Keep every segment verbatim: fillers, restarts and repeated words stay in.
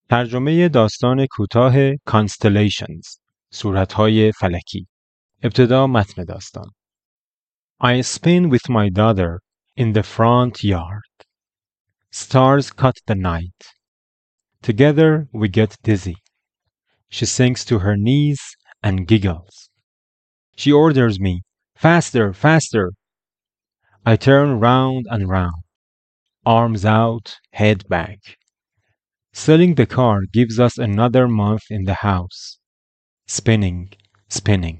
ترجمه داستان کوتاه Constellations صورتهای فلکی. ابتدا متن داستان. I spin with my daughter in the front yard. Stars cut the night. Together we get dizzy. She sinks to her knees and giggles. She orders me, faster, faster. I turn round and round, arms out, head back. Selling the car gives us another month in the house. Spinning, spinning.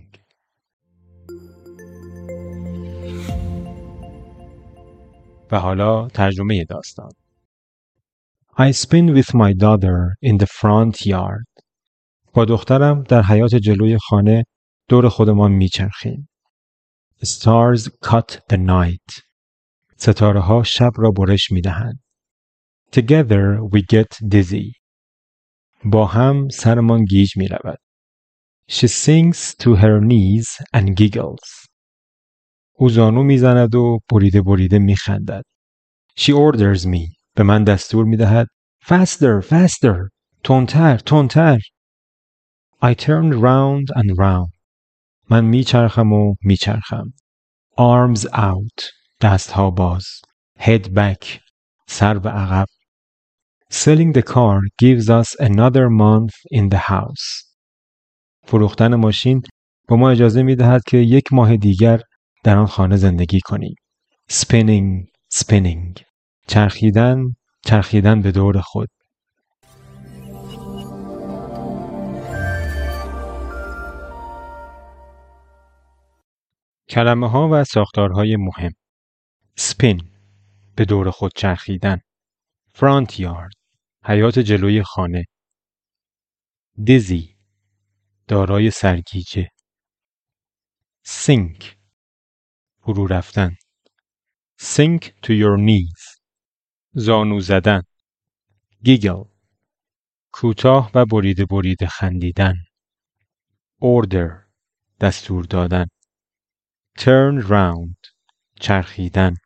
و حالا ترجمه داستان. I spin with my daughter in the front yard. با دخترم در حیاط جلوی خانه دور خودمان میچرخیم. Stars cut the night. ستاره ها شب را برش میدهند. Together we get dizzy. با هم سرمان گیج می رود. She sinks to her knees and giggles. او زانو می زند و بریده بریده می خندد. She orders me. به من دستور می دهد. Faster, faster. تندتر، تندتر. I turn round and round. من می چرخم و می چرخم. Arms out. دستها باز. Head back. سر به عقب. Selling the car gives us another month in the house. فروختن ماشین به ما اجازه می دهد که یک ماه دیگر در آن خانه زندگی کنیم. Spinning, spinning. چرخیدن، چرخیدن به دور خود. کلمه ها و ساختارهای مهم. Spin. به دور خود چرخیدن. Front yard. حیاط جلوی خانه. Dizzy. دارای سرگیجه. Sink. فرو رفتن. Sink to your knees. زانو زدن. Giggle. کوتاه و بریده بریده خندیدن. Order. دستور دادن. Turn round. چرخیدن.